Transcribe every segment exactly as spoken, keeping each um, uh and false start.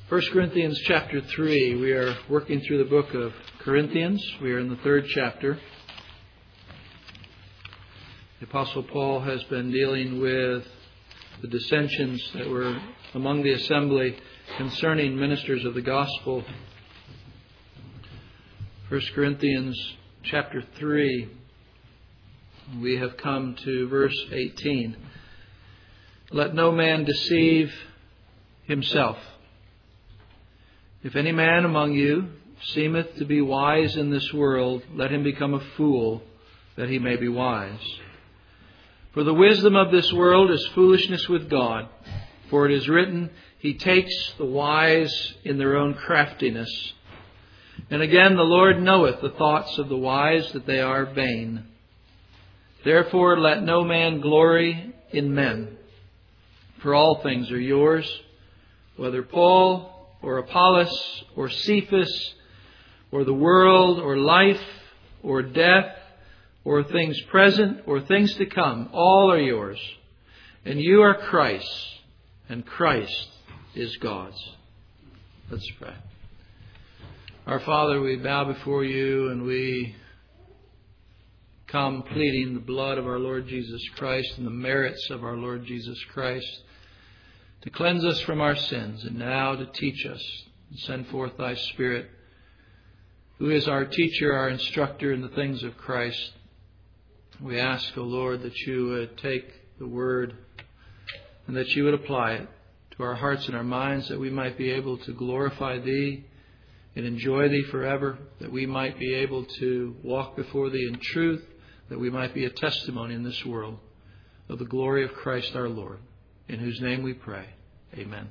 First Corinthians chapter three. We are working through the book of Corinthians. We are in the third chapter. The Apostle Paul has been dealing with the dissensions that were among the assembly concerning ministers of the gospel. First Corinthians chapter three. We have come to verse eighteen. Let no man deceive himself. If any man among you seemeth to be wise in this world, let him become a fool, that he may be wise. For the wisdom of this world is foolishness with God. For it is written, He takes the wise in their own craftiness. And again, the Lord knoweth the thoughts of the wise, that they are vain. Therefore let no man glory in men. For all things are yours, whether Paul or Apollos, or Cephas, or the world, or life, or death, or things present, or things to come, all are yours. And you are Christ's, and Christ is God's. Let's pray. Our Father, we bow before you, and we come pleading the blood of our Lord Jesus Christ and the merits of our Lord Jesus Christ to cleanse us from our sins, and now to teach us and send forth thy Spirit, who is our teacher, our instructor in the things of Christ. We ask, O Lord, that you would take the word and that you would apply it to our hearts and our minds, that we might be able to glorify thee and enjoy thee forever, that we might be able to walk before thee in truth, that we might be a testimony in this world of the glory of Christ our Lord, in whose name we pray. Amen.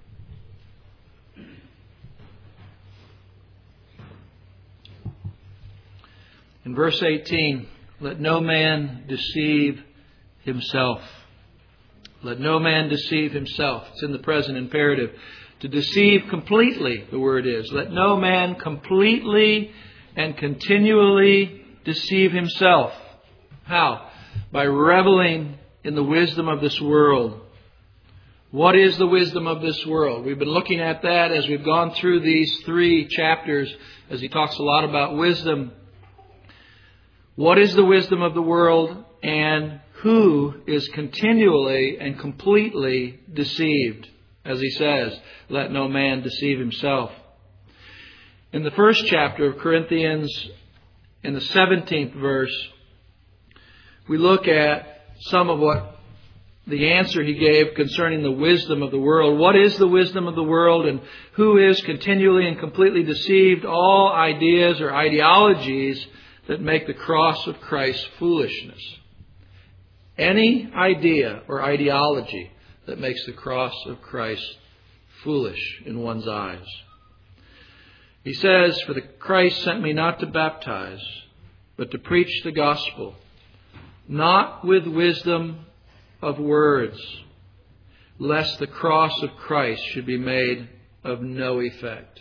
In verse eighteen, let no man deceive himself. Let no man deceive himself. It's in the present imperative. To deceive completely, the word is. Let no man completely and continually deceive himself. How? By reveling in the wisdom of this world. What is the wisdom of this world? We've been looking at that as we've gone through these three chapters, as he talks a lot about wisdom. What is the wisdom of the world, and who is continually and completely deceived? As he says, let no man deceive himself. In the first chapter of Corinthians, in the seventeenth verse, we look at some of what the answer he gave concerning the wisdom of the world. What is the wisdom of the world, and who is continually and completely deceived? All ideas or ideologies that make the cross of Christ foolishness. Any idea or ideology that makes the cross of Christ foolish in one's eyes. He says, for the Christ sent me not to baptize, but to preach the gospel, not with wisdom of words, lest the cross of Christ should be made of no effect.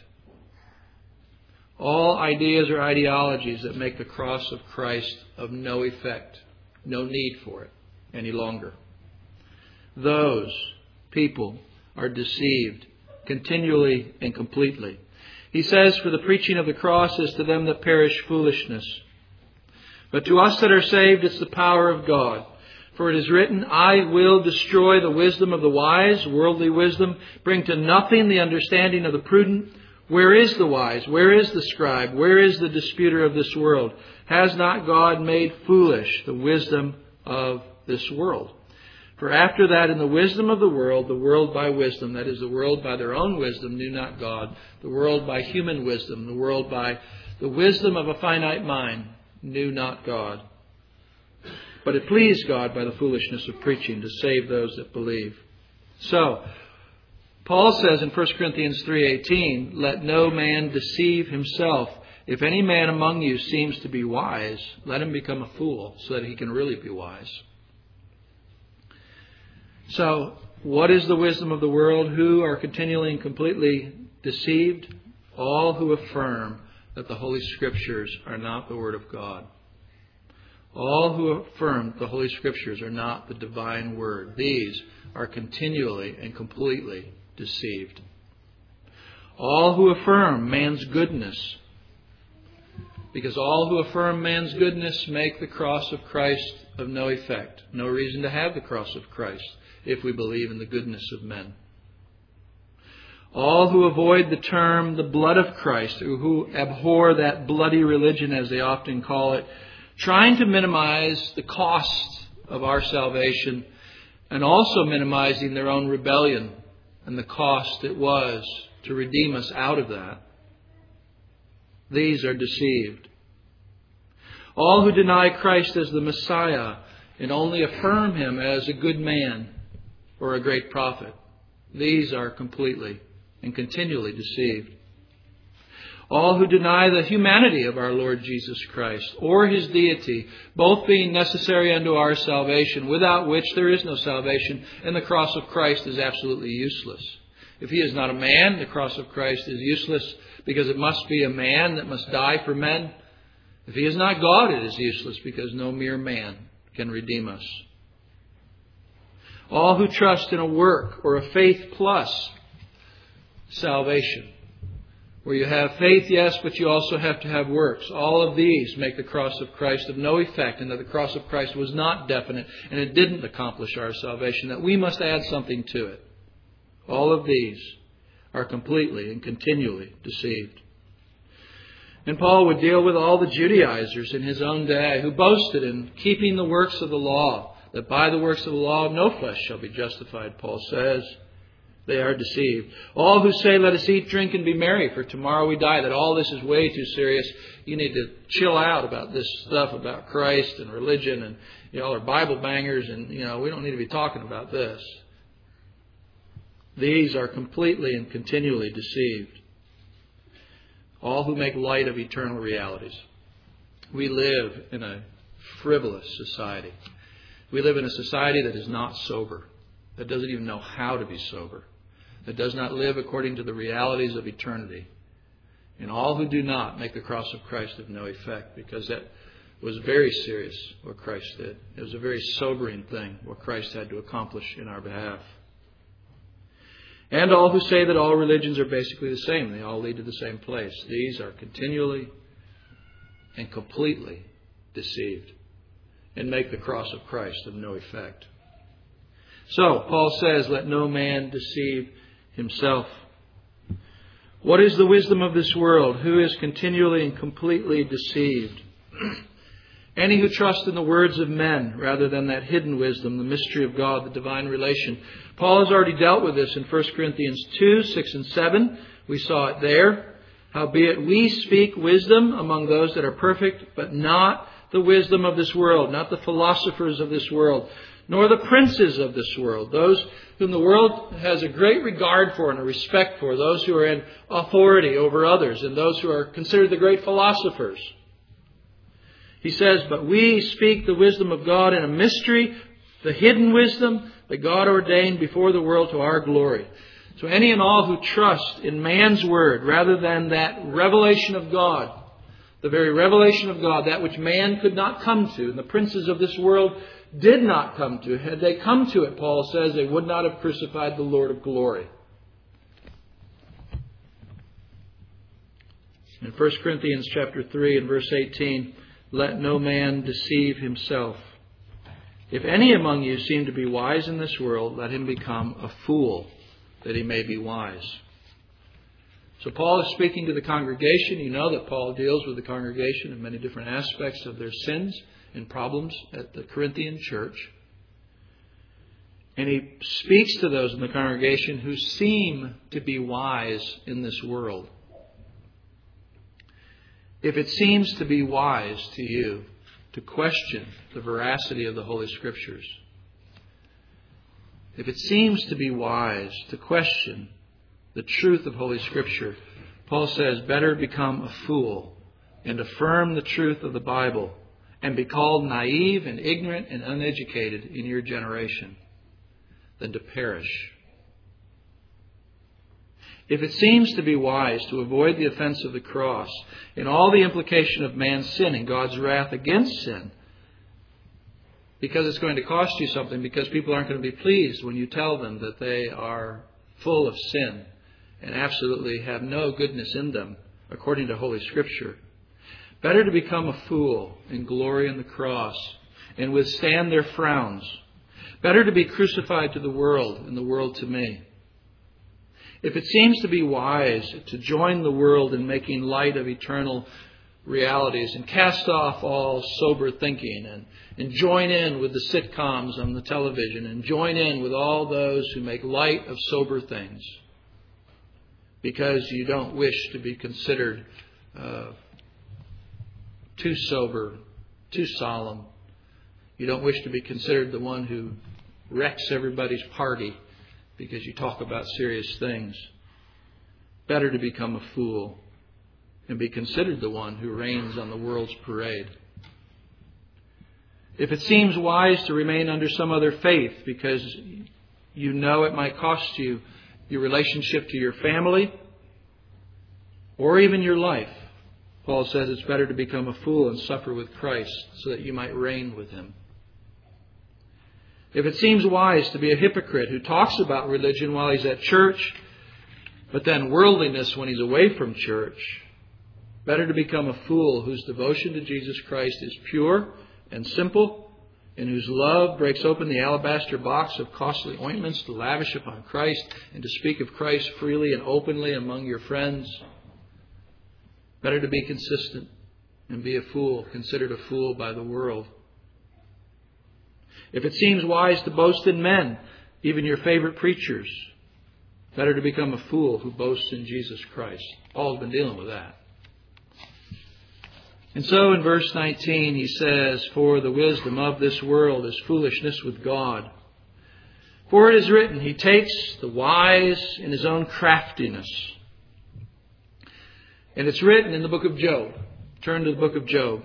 All ideas or ideologies that make the cross of Christ of no effect, no need for it any longer. Those people are deceived continually and completely. He says, for the preaching of the cross is to them that perish foolishness, but to us that are saved it's the power of God. For it is written, I will destroy the wisdom of the wise, worldly wisdom, bring to nothing the understanding of the prudent. Where is the wise? Where is the scribe? Where is the disputer of this world? Has not God made foolish the wisdom of this world? For after that, in the wisdom of the world, the world by wisdom, that is, the world by their own wisdom, knew not God. The world by human wisdom, the world by the wisdom of a finite mind, knew not God. But it pleased God by the foolishness of preaching to save those that believe. So, Paul says in First Corinthians three eighteen, let no man deceive himself. If any man among you seems to be wise, let him become a fool, so that he can really be wise. So, what is the wisdom of the world? Who are continually and completely deceived? All who affirm that the Holy Scriptures are not the Word of God. All who affirm the Holy Scriptures are not the divine Word. These are continually and completely deceived. All who affirm man's goodness, because all who affirm man's goodness make the cross of Christ of no effect. No reason to have the cross of Christ if we believe in the goodness of men. All who avoid the term the blood of Christ, who abhor that bloody religion as they often call it, trying to minimize the cost of our salvation and also minimizing their own rebellion and the cost it was to redeem us out of that. These are deceived. All who deny Christ as the Messiah and only affirm Him as a good man or a great prophet, these are completely and continually deceived. All who deny the humanity of our Lord Jesus Christ or His deity, both being necessary unto our salvation, without which there is no salvation, and the cross of Christ is absolutely useless. If He is not a man, the cross of Christ is useless because it must be a man that must die for men. If He is not God, it is useless because no mere man can redeem us. All who trust in a work or a faith plus salvation, where you have faith, yes, but you also have to have works. All of these make the cross of Christ of no effect, and that the cross of Christ was not definite, and it didn't accomplish our salvation, that we must add something to it. All of these are completely and continually deceived. And Paul would deal with all the Judaizers in his own day who boasted in keeping the works of the law, that by the works of the law no flesh shall be justified, Paul says. They are deceived. All who say, let us eat, drink, and be merry, for tomorrow we die, that all this is way too serious. You need to chill out about this stuff about Christ and religion, and you all are Bible bangers, and you know we don't need to be talking about this. These are completely and continually deceived. All who make light of eternal realities. We live in a frivolous society. We live in a society that is not sober, that doesn't even know how to be sober, that does not live according to the realities of eternity. And all who do not make the cross of Christ of no effect, because that was very serious what Christ did. It was a very sobering thing what Christ had to accomplish in our behalf. And all who say that all religions are basically the same, they all lead to the same place. These are continually and completely deceived and make the cross of Christ of no effect. So, Paul says, let no man deceive himself. What is the wisdom of this world? Who is continually and completely deceived? Any who trust in the words of men rather than that hidden wisdom, the mystery of God, the divine relation. Paul has already dealt with this in First Corinthians two, six and seven. We saw it there. Howbeit we speak wisdom among those that are perfect, but not the wisdom of this world, not the philosophers of this world, nor the princes of this world, those whom the world has a great regard for and a respect for, those who are in authority over others, and those who are considered the great philosophers. He says, but we speak the wisdom of God in a mystery, the hidden wisdom that God ordained before the world to our glory. So any and all who trust in man's word rather than that revelation of God, the very revelation of God, that which man could not come to, and the princes of this world did not come to. Had they come to it, Paul says, they would not have crucified the Lord of glory. In First Corinthians chapter three and verse eighteen, let no man deceive himself. If any among you seem to be wise in this world, let him become a fool, that he may be wise. So Paul is speaking to the congregation. You know that Paul deals with the congregation in many different aspects of their sins and problems at the Corinthian church. And he speaks to those in the congregation who seem to be wise in this world. If it seems to be wise to you to question the veracity of the Holy Scriptures, if it seems to be wise to question the truth of Holy Scripture, Paul says, better become a fool and affirm the truth of the Bible and be called naive and ignorant and uneducated in your generation than to perish. If it seems to be wise to avoid the offense of the cross and all the implication of man's sin and God's wrath against sin, because it's going to cost you something, because people aren't going to be pleased when you tell them that they are full of sin and absolutely have no goodness in them, according to Holy Scripture. Better to become a fool and glory in the cross and withstand their frowns. Better to be crucified to the world and the world to me. If it seems to be wise to join the world in making light of eternal realities and cast off all sober thinking and, and join in with the sitcoms on the television and join in with all those who make light of sober things because you don't wish to be considered uh, too sober, too solemn. You don't wish to be considered the one who wrecks everybody's party because you talk about serious things. Better to become a fool and be considered the one who reigns on the world's parade. If it seems wise to remain under some other faith because you know it might cost you your relationship to your family or even your life, Paul says it's better to become a fool and suffer with Christ so that you might reign with Him. If it seems wise to be a hypocrite who talks about religion while he's at church, but then worldliness when he's away from church, better to become a fool whose devotion to Jesus Christ is pure and simple, and whose love breaks open the alabaster box of costly ointments to lavish upon Christ and to speak of Christ freely and openly among your friends. Better to be consistent and be a fool, considered a fool by the world. If it seems wise to boast in men, even your favorite preachers, better to become a fool who boasts in Jesus Christ. Paul's been dealing with that. And so in verse nineteen he says, "For the wisdom of this world is foolishness with God. For it is written, He takes the wise in His own craftiness." And it's written in the book of Job. Turn to the book of Job.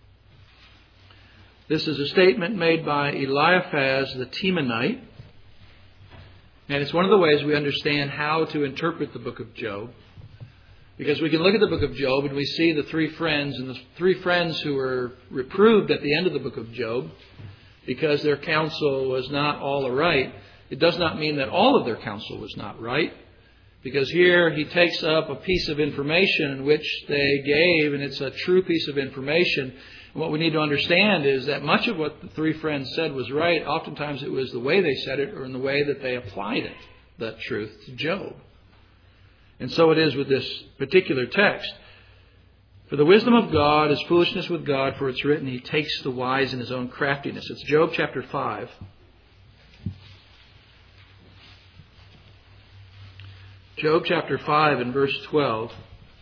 This is a statement made by Eliphaz the Temanite. And it's one of the ways we understand how to interpret the book of Job. Because we can look at the book of Job and we see the three friends, and the three friends who were reproved at the end of the book of Job because their counsel was not all right. It does not mean that all of their counsel was not right. Because here he takes up a piece of information in which they gave, and it's a true piece of information. And what we need to understand is that much of what the three friends said was right. Oftentimes it was the way they said it or in the way that they applied it, that truth, to Job. And so it is with this particular text. For the wisdom of God is foolishness with God, for it's written, He takes the wise in His own craftiness. It's Job chapter five. Job chapter five and verse twelve.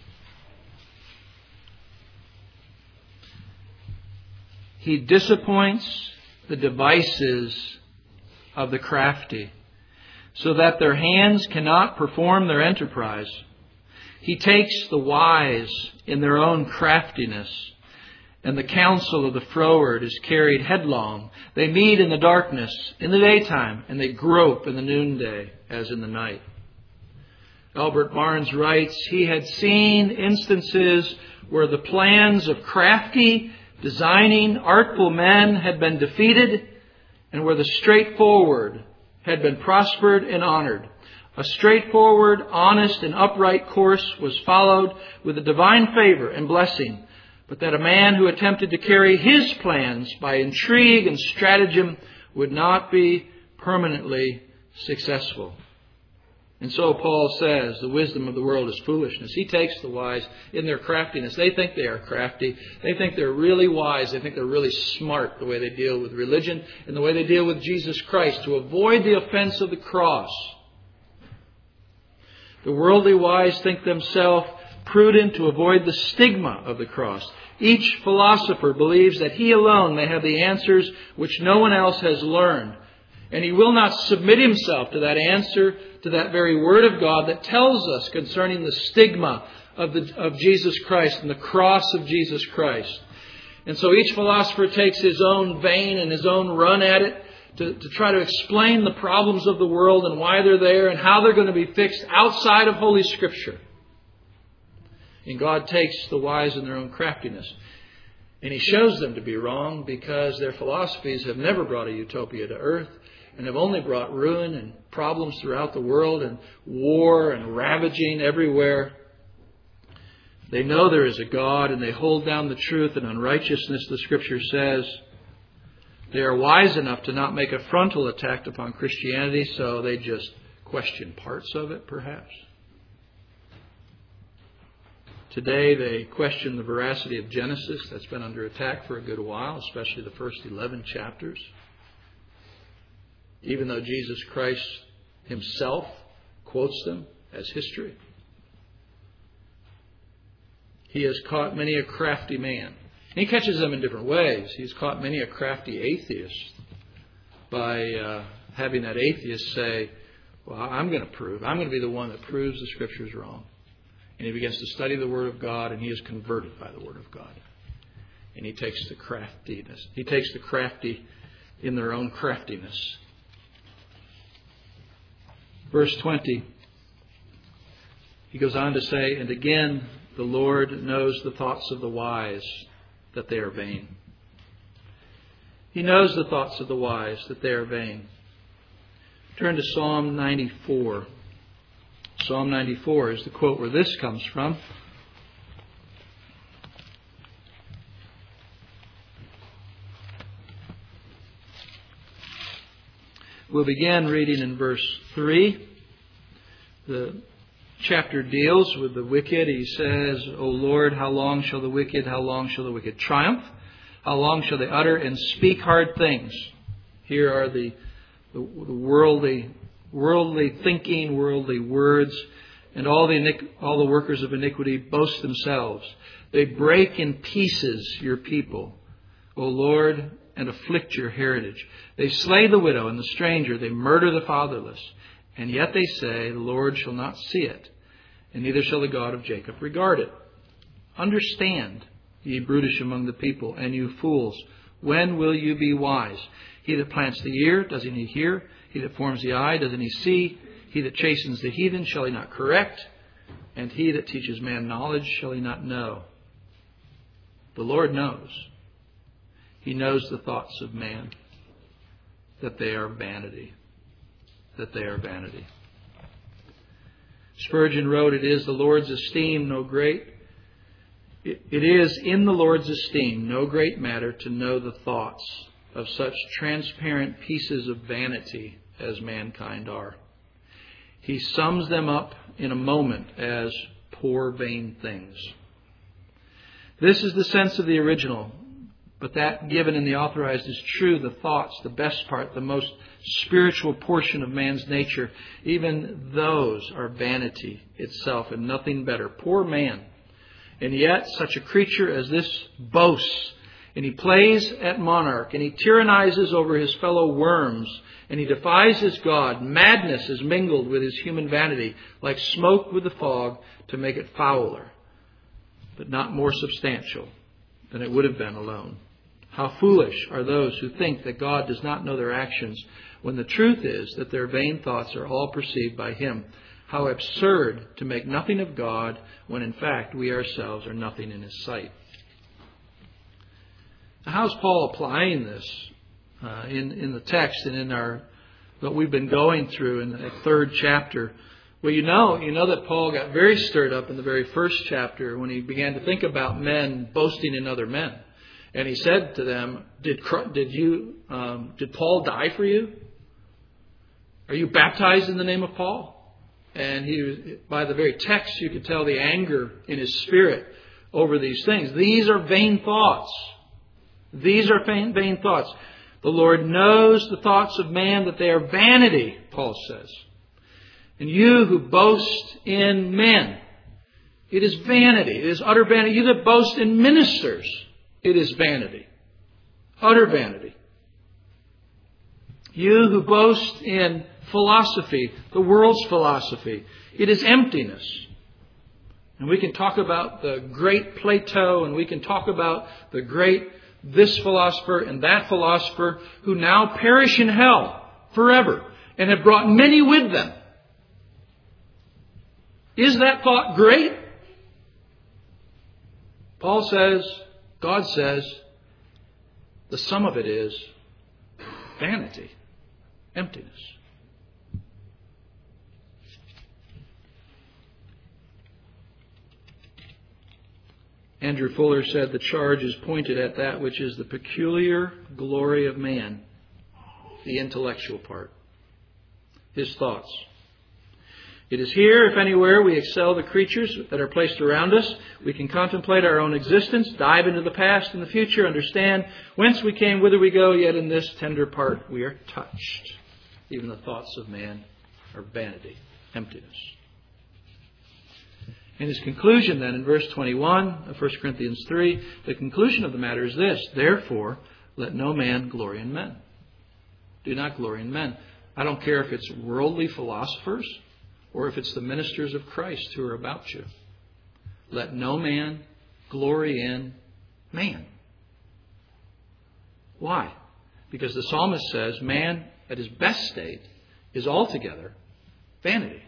He disappoints the devices of the crafty, so that their hands cannot perform their enterprise. He takes the wise in their own craftiness, and the counsel of the froward is carried headlong. They meet in the darkness in the daytime, and they grope in the noonday as in the night. Albert Barnes writes, he had seen instances where the plans of crafty, designing, artful men had been defeated, and where the straightforward had been prospered and honored. A straightforward, honest, and upright course was followed with a divine favor and blessing, but that a man who attempted to carry his plans by intrigue and stratagem would not be permanently successful. And so Paul says the wisdom of the world is foolishness. He takes the wise in their craftiness. They think they are crafty. They think they're really wise. They think they're really smart the way they deal with religion and the way they deal with Jesus Christ to avoid the offense of the cross. The worldly wise think themselves prudent to avoid the stigma of the cross. Each philosopher believes that he alone may have the answers which no one else has learned. And he will not submit himself to that answer, to that very word of God that tells us concerning the stigma of, the, of Jesus Christ and the cross of Jesus Christ. And so each philosopher takes his own vein and his own run at it to, to try to explain the problems of the world and why they're there and how they're going to be fixed outside of Holy Scripture. And God takes the wise in their own craftiness. And He shows them to be wrong because their philosophies have never brought a utopia to earth. and have only brought ruin and problems throughout the world and war and ravaging everywhere. They know there is a God, and they hold down the truth and unrighteousness, the Scripture says. They are wise enough to not make a frontal attack upon Christianity, so they just question parts of it, perhaps. Today they question the veracity of Genesis. That's been under attack for a good while, especially the first eleven chapters. Even though Jesus Christ himself quotes them as history. He has caught many a crafty man. He catches them in different ways. He's caught many a crafty atheist by uh, having that atheist say, well, I'm going to prove. I'm going to be the one that proves the Scriptures wrong. And he begins to study the Word of God, and he is converted by the Word of God. And he takes the craftiness. He takes the crafty in their own craftiness. Verse twenty, he goes on to say, and again, the Lord knows the thoughts of the wise, that they are vain. He knows the thoughts of the wise, that they are vain. Turn to Psalm ninety-four. Psalm ninety-four is the quote where this comes from. We'll begin reading in verse three. The chapter deals with the wicked. He says, O Lord, how long shall the wicked, how long shall the wicked triumph? How long shall they utter and speak hard things? Here are the, the, the worldly, worldly thinking, worldly words, and all the, all the workers of iniquity boast themselves. They break in pieces your people, O Lord, and afflict your heritage. They slay the widow and the stranger. They murder the fatherless. And yet they say, the Lord shall not see it, and neither shall the God of Jacob regard it. Understand, ye brutish among the people, and you fools, when will you be wise? He that plants the ear, doesn't he hear? He that forms the eye, doesn't he see? He that chastens the heathen, shall he not correct? And he that teaches man knowledge, shall he not know? The Lord knows. He knows the thoughts of man, that they are vanity. That they are vanity. Spurgeon wrote, it is the Lord's esteem, no great. It, it is in the Lord's esteem no great matter to know the thoughts of such transparent pieces of vanity as mankind are. He sums them up in a moment as poor vain things. This is the sense of the original. But that given in the authorized is true. The thoughts, the best part, the most spiritual portion of man's nature, even those are vanity itself and nothing better. Poor man. And yet such a creature as this boasts, and he plays at monarch, and he tyrannizes over his fellow worms, and he defies his God. Madness is mingled with his human vanity, like smoke with the fog, to make it fouler, but not more substantial than it would have been alone. How foolish are those who think that God does not know their actions, when the truth is that their vain thoughts are all perceived by Him. How absurd to make nothing of God, when in fact we ourselves are nothing in His sight. Now, how's Paul applying this uh, in, in the text and in our what we've been going through in the third chapter? Well, you know, you know that Paul got very stirred up in the very first chapter when he began to think about men boasting in other men. And he said to them, did, did you, um, did Paul die for you? Are you baptized in the name of Paul? And he, by the very text, you could tell the anger in his spirit over these things. These are vain thoughts. These are vain, vain thoughts. The Lord knows the thoughts of man, that they are vanity, Paul says. And you who boast in men, it is vanity. It is utter vanity. You that boast in ministers, it is vanity. Utter vanity. You who boast in philosophy, the world's philosophy, it is emptiness. And we can talk about the great Plato, and we can talk about the great this philosopher and that philosopher, who now perish in hell forever and have brought many with them. Is that thought great? Paul says, God says, the sum of it is vanity. emptiness. Andrew Fuller said the charge is pointed at that which is the peculiar glory of man, the intellectual part, his thoughts. It is here, if anywhere, we excel the creatures that are placed around us. We can contemplate our own existence, dive into the past and the future, understand whence we came, whither we go, yet in this tender part we are touched. Even the thoughts of man are vanity, emptiness. In his conclusion then, in verse twenty-one of First Corinthians three, the conclusion of the matter is this: therefore, let no man glory in men. Do not glory in men. I don't care if it's worldly philosophers or if it's the ministers of Christ who are about you. Let no man glory in man. Why? Because the psalmist says man at his best state is altogether vanity.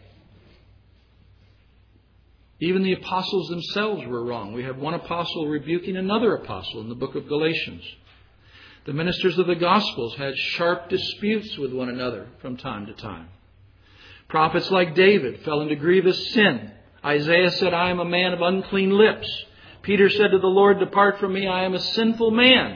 Even the apostles themselves were wrong. We have one apostle rebuking another apostle in the book of Galatians. The ministers of the Gospels had sharp disputes with one another from time to time. Prophets like David fell into grievous sin. Isaiah said, I am a man of unclean lips. Peter said to the Lord, depart from me, I am a sinful man.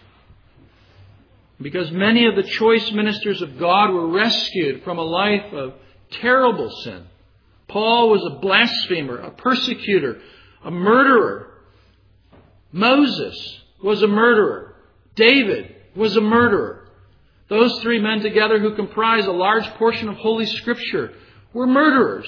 Because many of the choice ministers of God were rescued from a life of terrible sin. Paul was a blasphemer, a persecutor, a murderer. Moses was a murderer. David was a murderer. Those three men together, who comprise a large portion of Holy Scripture, were murderers.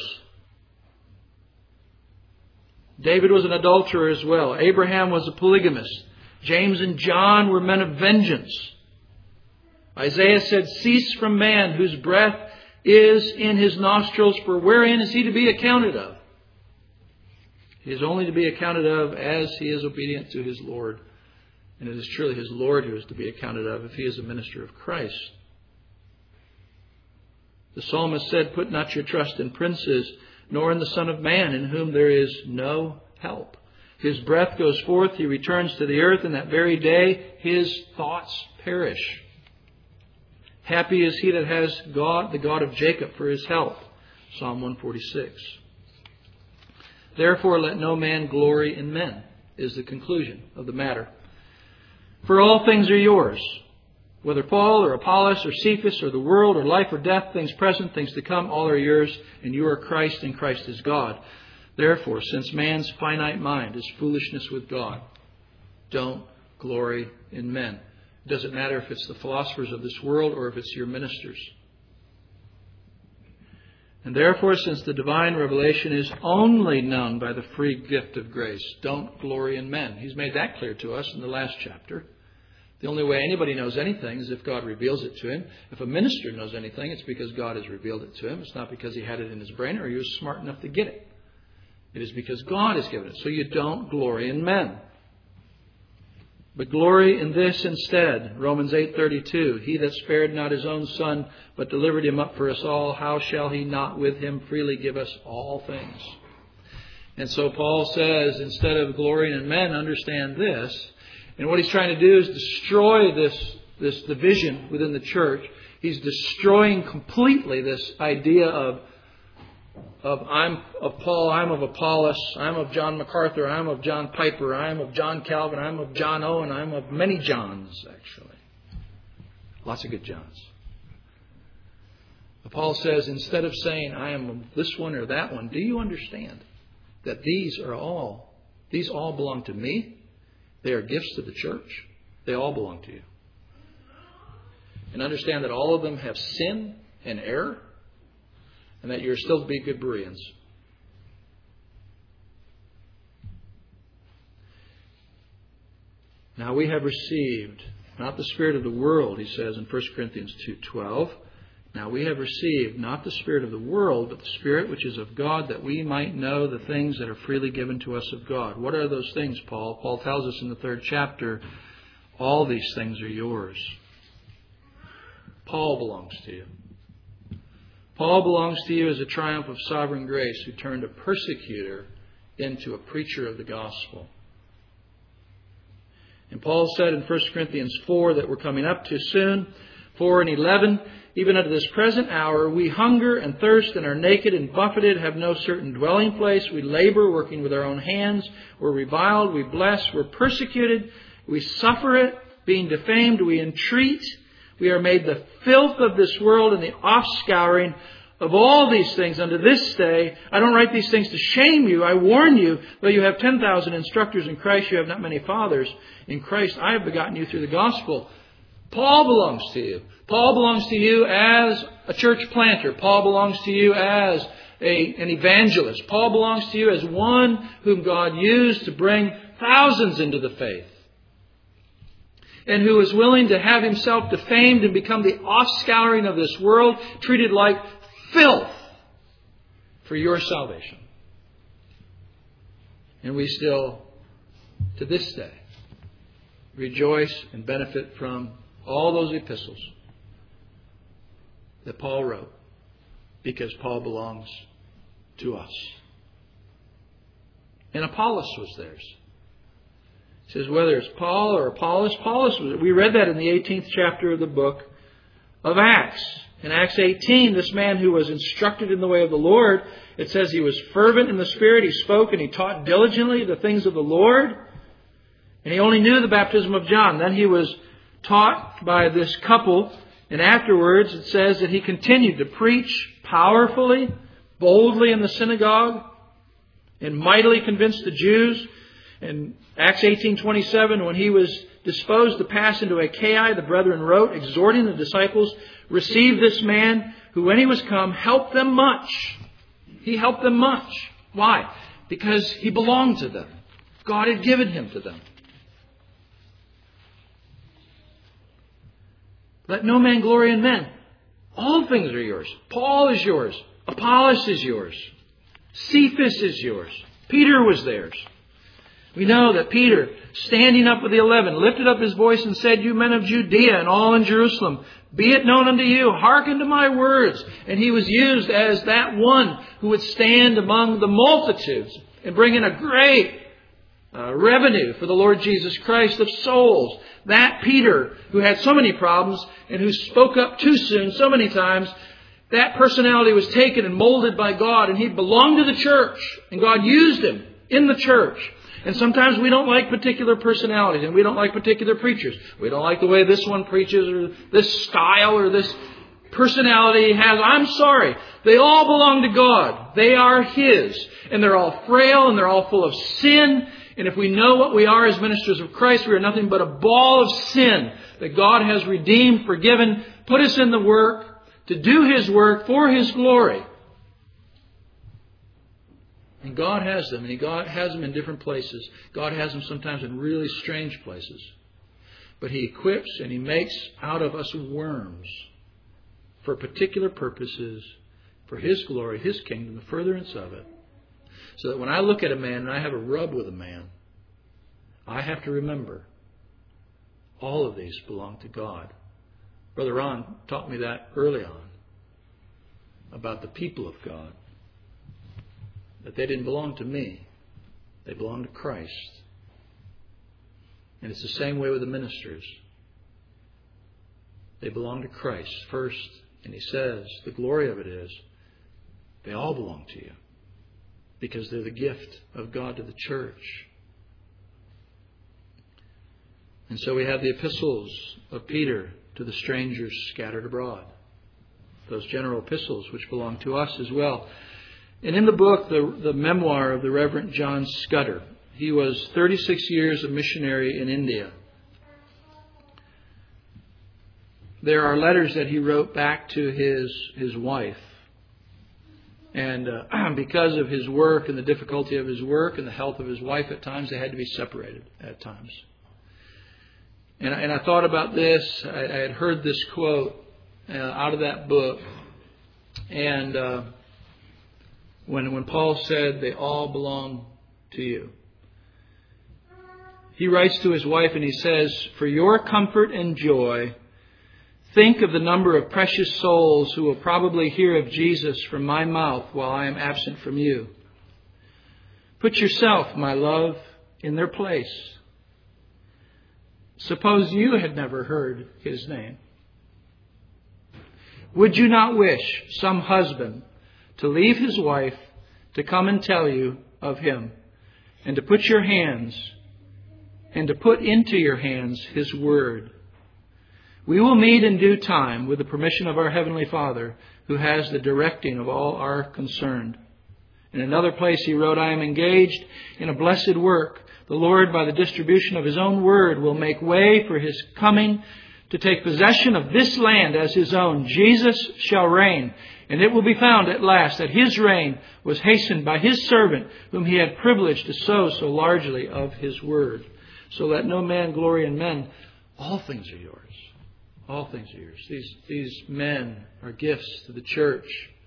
David was an adulterer as well. Abraham was a polygamist. James and John were men of vengeance. Isaiah said, cease from man whose breath is in his nostrils, for wherein is he to be accounted of? He is only to be accounted of as he is obedient to his Lord. And it is truly his Lord who is to be accounted of if he is a minister of Christ. The psalmist said, put not your trust in princes, nor in the Son of Man, in whom there is no help. His breath goes forth, he returns to the earth, and that very day his thoughts perish. Happy is he that has God, the God of Jacob, for his help. Psalm one forty-six. Therefore let no man glory in men, is the conclusion of the matter. For all things are yours. Whether Paul or Apollos or Cephas or the world or life or death, things present, things to come, all are yours, and you are Christ, and Christ is God. Therefore, since man's finite mind is foolishness with God, don't glory in men. It doesn't matter if it's the philosophers of this world or if it's your ministers. And therefore, since the divine revelation is only known by the free gift of grace, don't glory in men. He's made that clear to us in the last chapter. The only way anybody knows anything is if God reveals it to him. If a minister knows anything, it's because God has revealed it to him. It's not because he had it in his brain or he was smart enough to get it. It is because God has given it. So you don't glory in men. But glory in this instead. Romans eight thirty-two. He that spared not his own Son, but delivered him up for us all, how shall he not with him freely give us all things? And so Paul says, instead of glorying in men, understand this. And what he's trying to do is destroy this, this division within the church. He's destroying completely this idea of Of I'm of Paul, I'm of Apollos, I'm of John MacArthur, I'm of John Piper, I'm of John Calvin, I'm of John Owen, I'm of many Johns, actually. Lots of good Johns. But Paul says, instead of saying, I am of this one or that one, do you understand that these are all, these all belong to me? They are gifts to the church. They all belong to you. And understand that all of them have sin and error, and that you're still to be good Bereans. Now we have received, not the spirit of the world, he says in First Corinthians two twelve. Now we have received not the spirit of the world, but the Spirit which is of God, that we might know the things that are freely given to us of God. What are those things, Paul? Paul tells us in the third chapter, all these things are yours. Paul belongs to you. Paul belongs to you as a triumph of sovereign grace, who turned a persecutor into a preacher of the gospel. And Paul said in First Corinthians four that we're coming up to soon, four and eleven, even unto this present hour, we hunger and thirst and are naked and buffeted, have no certain dwelling place. We labor, working with our own hands. We're reviled, we bless, we're persecuted, we suffer it, being defamed, we entreat. We are made the filth of this world and the offscouring of all these things unto this day. I don't write these things to shame you. I warn you, though you have ten thousand instructors in Christ, you have not many fathers. In Christ I have begotten you through the gospel. Paul belongs to you. Paul belongs to you as a church planter. Paul belongs to you as a, an evangelist. Paul belongs to you as one whom God used to bring thousands into the faith, and who is willing to have himself defamed and become the offscouring of this world, treated like filth for your salvation. And we still, to this day, rejoice and benefit from all those epistles that Paul wrote, because Paul belongs to us. And Apollos was theirs. It says whether it's Paul or Apollos, Apollos was, we read that in the eighteenth chapter of the book of Acts. In Acts eighteen, this man who was instructed in the way of the Lord, it says he was fervent in the Spirit, he spoke and he taught diligently the things of the Lord. And he only knew the baptism of John. Then he was taught by this couple, and afterwards it says that he continued to preach powerfully, boldly in the synagogue, and mightily convinced the Jews. In Acts eighteen twenty-seven, when he was disposed to pass into Achaia, the brethren wrote, exhorting the disciples, receive this man who, when he was come, helped them much. He helped them much. Why? Because he belonged to them. God had given him to them. Let no man glory in men. All things are yours. Paul is yours. Apollos is yours. Cephas is yours. Peter was theirs. We know that Peter, standing up with the eleven, lifted up his voice and said, you men of Judea and all in Jerusalem, be it known unto you, hearken to my words. And he was used as that one who would stand among the multitudes and bring in a great uh, revenue for the Lord Jesus Christ of souls. That Peter, who had so many problems and who spoke up too soon so many times, that personality was taken and molded by God, and he belonged to the church, and God used him in the church. And sometimes we don't like particular personalities, and we don't like particular preachers. We don't like the way this one preaches, or this style, or this personality he has. I'm sorry. They all belong to God. They are His. And they're all frail, and they're all full of sin. And if we know what we are as ministers of Christ, we are nothing but a ball of sin that God has redeemed, forgiven, put us in the work to do His work for His glory. And God has them, and He God has them in different places. God has them sometimes in really strange places. But He equips and He makes out of us worms for particular purposes, for His glory, His kingdom, the furtherance of it. So that when I look at a man and I have a rub with a man, I have to remember all of these belong to God. Brother Ron taught me that early on about the people of God. That they didn't belong to me. They belong to Christ. And it's the same way with the ministers. They belong to Christ first. And he says, the glory of it is, they all belong to you. Because they're the gift of God to the church. And so we have the epistles of Peter to the strangers scattered abroad. Those general epistles which belong to us as well. And in the book, the, the memoir of the Reverend John Scudder, he was thirty-six years a missionary in India. There are letters that he wrote back to his, his wife. And uh, because of his work and the difficulty of his work and the health of his wife at times, they had to be separated at times. And, and I thought about this. I, I had heard this quote uh, out of that book. And uh, when, when Paul said, they all belong to you. He writes to his wife and he says, for your comfort and joy, think of the number of precious souls who will probably hear of Jesus from my mouth while I am absent from you. Put yourself, my love, in their place. Suppose you had never heard his name. Would you not wish some husband to leave his wife to come and tell you of him, and to put your hands, and to put into your hands his word? We will meet in due time with the permission of our Heavenly Father, who has the directing of all our concerned. In another place he wrote, I am engaged in a blessed work. The Lord, by the distribution of his own word, will make way for his coming to take possession of this land as his own. Jesus shall reign, and it will be found at last that his reign was hastened by his servant, whom he had privileged to sow so largely of his word. So let no man glory in men. All things are yours. All things are yours. These, these men are gifts to the church.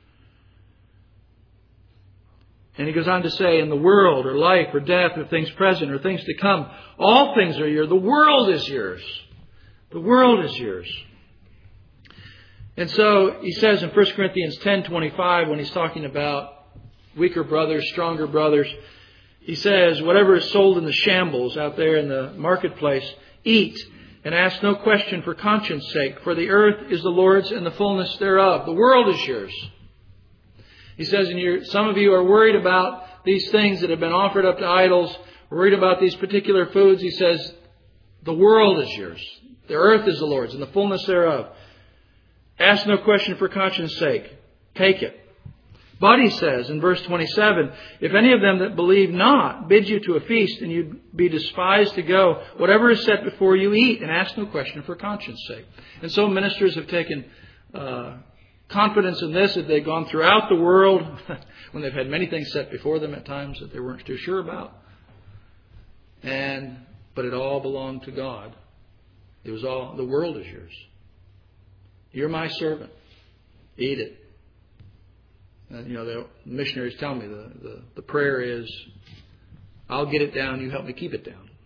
And he goes on to say, in the world, or life, or death, or things present, or things to come, all things are yours. The world is yours. The world is yours. And so he says in First Corinthians ten twenty-five, when he's talking about weaker brothers, stronger brothers, he says, whatever is sold in the shambles out there in the marketplace, eat and ask no question for conscience sake, for the earth is the Lord's and the fullness thereof. The world is yours. He says, and you're, some of you are worried about these things that have been offered up to idols, worried about these particular foods. He says, the world is yours. The earth is the Lord's and the fullness thereof. Ask no question for conscience sake. Take it. But he says in verse twenty-seven, if any of them that believe not bid you to a feast, and you be despised to go, whatever is set before you, eat, and ask no question for conscience sake. And so ministers have taken uh, confidence in this, that they've gone throughout the world when they've had many things set before them at times that they weren't too sure about. And but it all belonged to God. It was all, the world is yours. You're my servant. Eat it. And, you know, the missionaries tell me the, the, the prayer is, I'll get it down, you help me keep it down.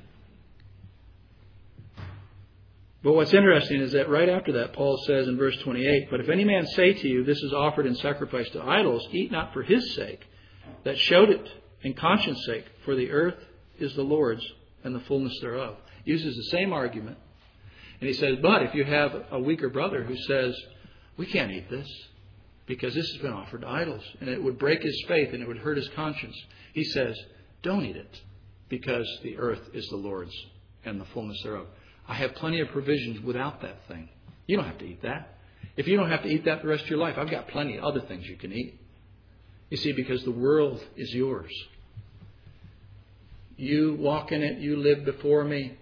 But what's interesting is that right after that, Paul says in verse twenty-eight, but if any man say to you, this is offered in sacrifice to idols, eat not for his sake, that showed it in conscience sake, for the earth is the Lord's and the fullness thereof. Uses the same argument. And he says, but if you have a weaker brother who says, we can't eat this because this has been offered to idols, and it would break his faith and it would hurt his conscience, he says, don't eat it because the earth is the Lord's and the fullness thereof. I have plenty of provisions without that thing. You don't have to eat that. If you don't have to eat that the rest of your life, I've got plenty of other things you can eat. You see, because the world is yours. You walk in it, you live before me.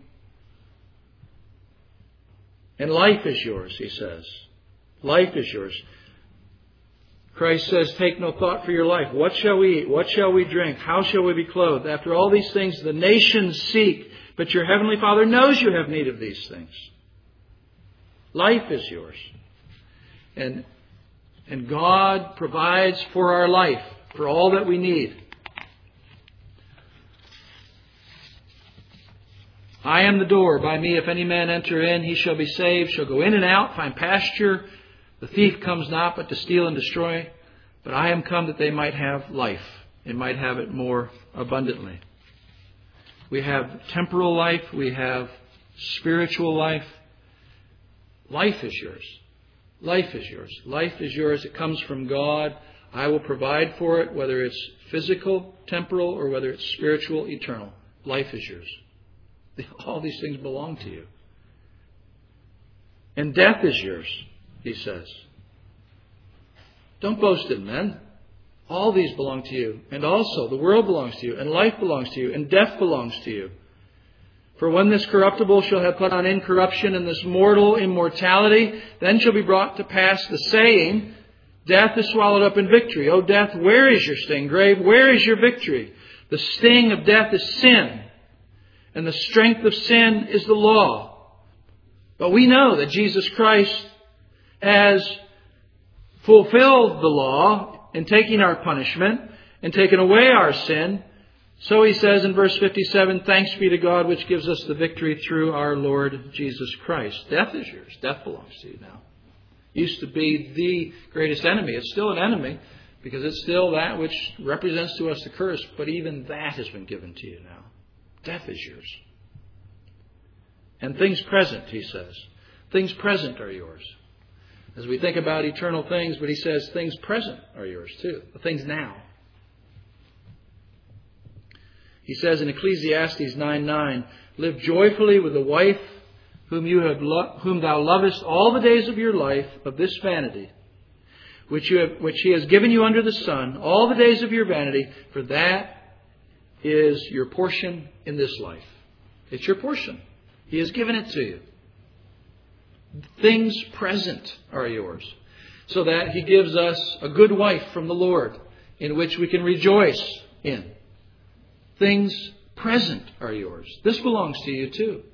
And life is yours, he says. Life is yours. Christ says, take no thought for your life. What shall we eat? What shall we drink? How shall we be clothed? After all these things the nations seek, but your heavenly Father knows you have need of these things. Life is yours. And, and God provides for our life, for all that we need. I am the door. By me, if any man enter in, he shall be saved, shall go in and out, find pasture. The thief comes not but to steal and destroy. But I am come that they might have life, and might have it more abundantly. We have temporal life. We have spiritual life. Life is yours. Life is yours. Life is yours. It comes from God. I will provide for it, whether it's physical, temporal, or whether it's spiritual, eternal. Life is yours. All these things belong to you. And death is yours, he says. Don't boast in men. All these belong to you. And also the world belongs to you. And life belongs to you. And death belongs to you. For when this corruptible shall have put on incorruption, and this mortal immortality, then shall be brought to pass the saying, death is swallowed up in victory. O death, where is your sting? Grave, where is your victory? The sting of death is sin. And the strength of sin is the law. But we know that Jesus Christ has fulfilled the law in taking our punishment and taken away our sin. So he says in verse fifty-seven, thanks be to God which gives us the victory through our Lord Jesus Christ. Death is yours. Death belongs to you now. Used to be the greatest enemy. It's still an enemy because it's still that which represents to us the curse. But even that has been given to you now. Death is yours. And things present, he says. Things present are yours. as we think about eternal things, but he says things present are yours too, the things now. He says in Ecclesiastes nine nine, live joyfully with the wife whom you have lo- whom thou lovest all the days of your life of this vanity, which you have, which he has given you under the sun, all the days of your vanity, for that is your portion in this life. It's your portion. He has given it to you. Things present are yours, so that he gives us a good wife from the Lord in which we can rejoice in. Things present are yours. This belongs to you too.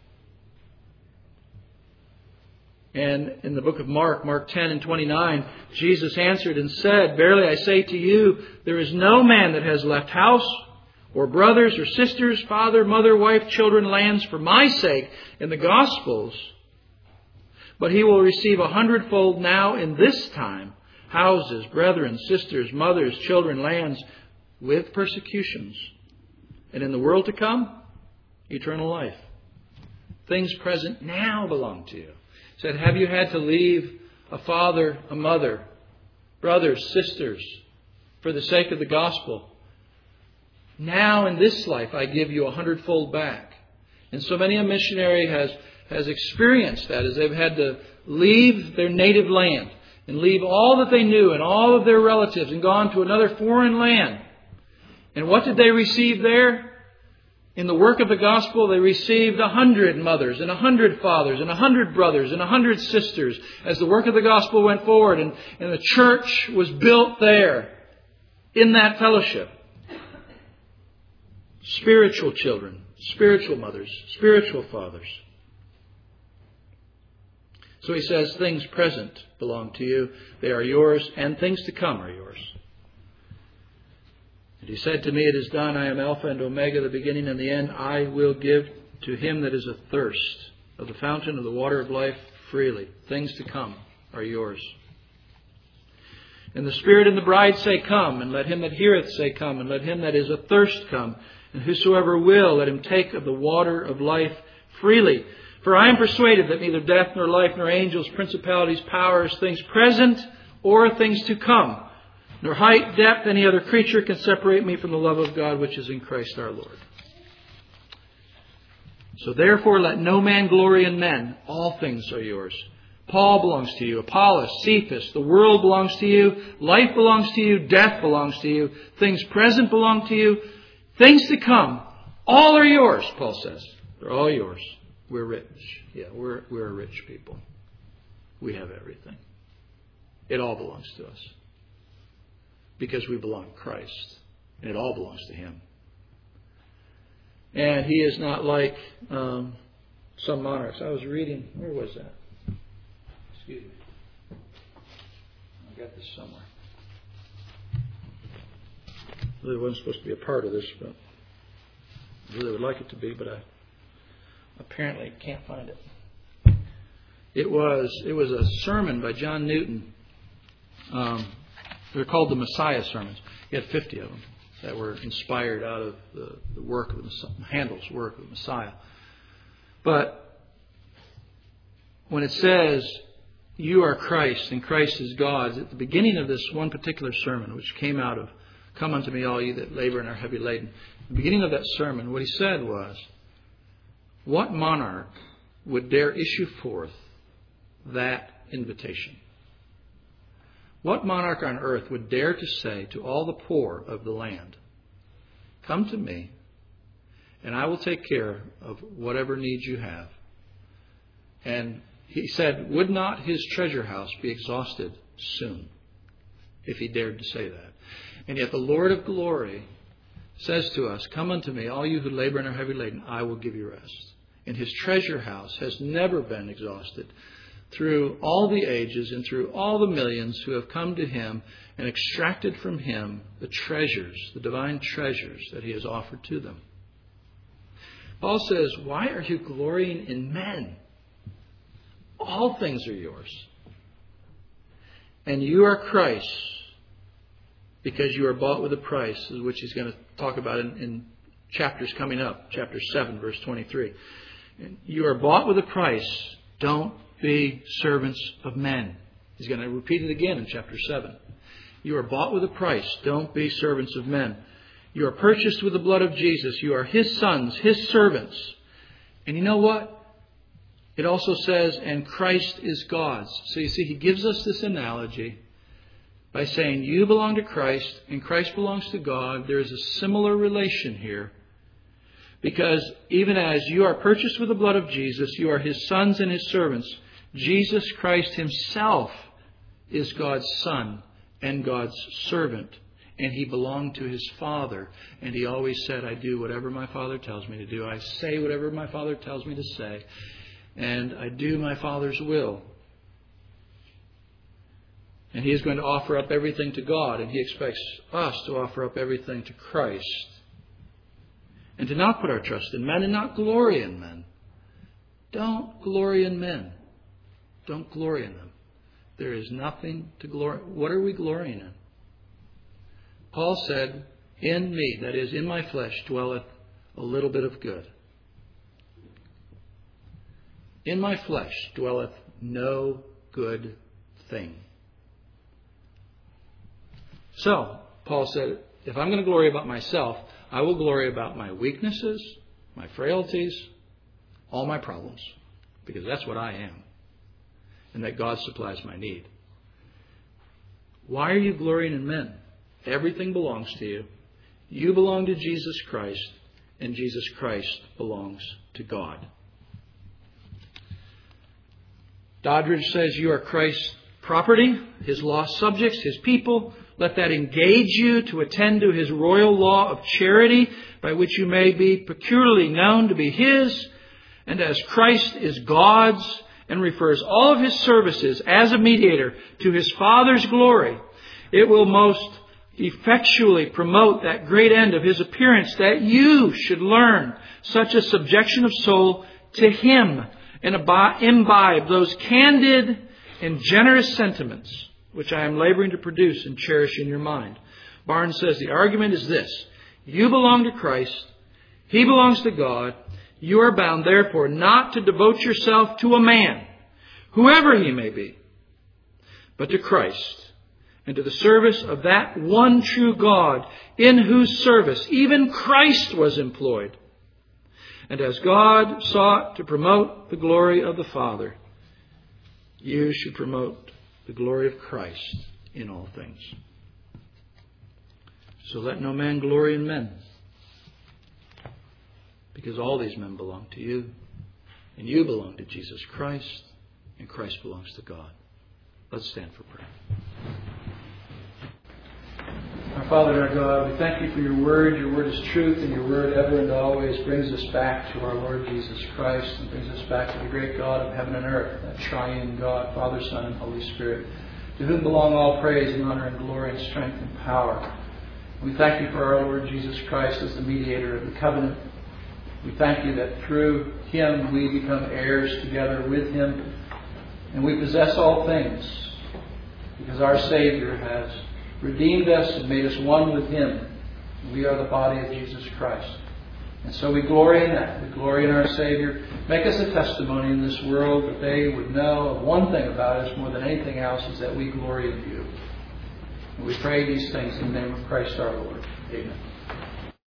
And in the book of Mark, Mark ten and twenty-nine, Jesus answered and said, verily I say to you, there is no man that has left house or brothers or sisters, father, mother, wife, children, lands for my sake in the Gospels, but he will receive a hundredfold now in this time, houses, brethren, sisters, mothers, children, lands, with persecutions. And in the world to come, eternal life. Things present now belong to you. He said, have you had to leave a father, a mother, brothers, sisters, for the sake of the gospel? Now in this life I give you a hundredfold back. And so many a missionary has, has experienced that as they've had to leave their native land and leave all that they knew and all of their relatives and gone to another foreign land. And what did they receive there? In the work of the gospel, they received a hundred mothers and a hundred fathers and a hundred brothers and a hundred sisters as the work of the gospel went forward. And, and the church was built there in that fellowship. Spiritual children, spiritual mothers, spiritual fathers. So he says, things present belong to you. They are yours, and things to come are yours. And he said to me, it is done. I am Alpha and Omega, the beginning and the end. I will give to him that is athirst of the fountain of the water of life freely. Things to come are yours. And the Spirit and the bride say, come. And let him that heareth say, come. And let him that is athirst come. And whosoever will, let him take of the water of life freely. For I am persuaded that neither death nor life nor angels, principalities, powers, things present or things to come, nor height, depth, any other creature can separate me from the love of God which is in Christ our Lord. So therefore let no man glory in men. All things are yours. Paul belongs to you. Apollos, Cephas, the world belongs to you. Life belongs to you. Death belongs to you. Things present belong to you. Things to come. All are yours, Paul says. They're all yours. We're rich. Yeah, we're, we're a rich people. We have everything. It all belongs to us. Because we belong to Christ. And it all belongs to him. And he is not like um, some monarchs. I was reading, where was that? Excuse me. I got this somewhere. I really wasn't supposed to be a part of this, but I really would like it to be, but I apparently can't find it. It was it was a sermon by John Newton. Um, they're called the Messiah sermons. He had fifty of them that were inspired out of the, the work of the Handel's work of the Messiah. But when it says, you are Christ and Christ is God, at the beginning of this one particular sermon, which came out of, come unto me all ye that labor and are heavy laden. At the beginning of that sermon, what he said was, what monarch would dare issue forth that invitation? What monarch on earth would dare to say to all the poor of the land, come to me and I will take care of whatever needs you have? And he said, would not his treasure house be exhausted soon if he dared to say that? And yet the Lord of glory says to us, come unto me, all you who labor and are heavy laden, I will give you rest. And his treasure house has never been exhausted through all the ages and through all the millions who have come to him and extracted from him the treasures, the divine treasures that he has offered to them. Paul says, why are you glorying in men? All things are yours. And you are Christ's because you are bought with a price, which he's going to talk about in, in chapters coming up, chapter seven, verse twenty-three. You are bought with a price. Don't be servants of men. He's going to repeat it again in chapter seven. You are bought with a price. Don't be servants of men. You are purchased with the blood of Jesus. You are His sons, His servants. And you know what? It also says, and Christ is God's. So you see, He gives us this analogy by saying you belong to Christ and Christ belongs to God. There is a similar relation here. Because even as you are purchased with the blood of Jesus, you are His sons and His servants. Jesus Christ Himself is God's Son and God's servant. And He belonged to His Father. And He always said, I do whatever my Father tells me to do. I say whatever my Father tells me to say. And I do my Father's will. And He is going to offer up everything to God. And He expects us to offer up everything to Christ. And to not put our trust in men and not glory in men. Don't glory in men. Don't glory in them. There is nothing to glory. What are we glorying in? Paul said, in me, that is, in my flesh, dwelleth a little bit of good. In my flesh dwelleth no good thing. So, Paul said, if I'm going to glory about myself, I will glory about my weaknesses, my frailties, all my problems. Because that's what I am. And that God supplies my need. Why are you glorying in men? Everything belongs to you. You belong to Jesus Christ. And Jesus Christ belongs to God. Doddridge says you are Christ's property, His lost subjects, His people. Let that engage you to attend to His royal law of charity, by which you may be peculiarly known to be His. And as Christ is God's, and refers all of His services as a mediator to His Father's glory, it will most effectually promote that great end of His appearance, that you should learn such a subjection of soul to Him, and imbibe those candid and generous sentiments which I am laboring to produce and cherish in your mind. Barnes says the argument is this: you belong to Christ, He belongs to God. You are bound, therefore, not to devote yourself to a man, whoever he may be, but to Christ, and to the service of that one true God, in whose service even Christ was employed. And as God sought to promote the glory of the Father, you should promote the glory of Christ in all things. So let no man glory in men, because all these men belong to you, and you belong to Jesus Christ, and Christ belongs to God. Let's stand for prayer. Our Father, our God, we thank you for your word. Your word is truth, and your word ever and always brings us back to our Lord Jesus Christ, and brings us back to the great God of heaven and earth, that triune God, Father, Son, and Holy Spirit, to whom belong all praise and honor and glory and strength and power. We thank you for our Lord Jesus Christ as the mediator of the covenant. We thank you that through Him we become heirs together with Him, and we possess all things, because our Savior has redeemed us and made us one with Him. We are the body of Jesus Christ. And so we glory in that. We glory in our Savior. Make us a testimony in this world that they would know of one thing about us more than anything else, is that we glory in you. And we pray these things in the name of Christ our Lord. Amen.